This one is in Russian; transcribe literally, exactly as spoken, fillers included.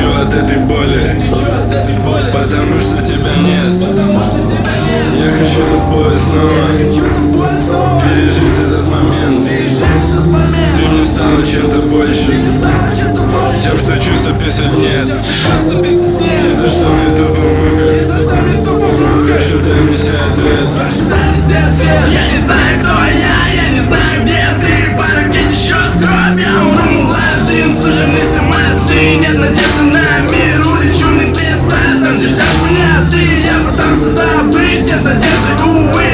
кричу от этой боли, потому что тебя нет. Я хочу тобой снова пережить этот момент. Ты мне стала чем-то больше, тем, что чувства писать нет. Ни за что мне тупо мука. Прошу, дай мне себе ответ. Я не знаю, кто я, я не знаю, где ты. Пара, где течет кровь, я умру молодым. Сужены все мосты, нет надежды на мир. Улечу в небеса, там где ждешь меня ты. Я пытался забыть, нет надежды, увы.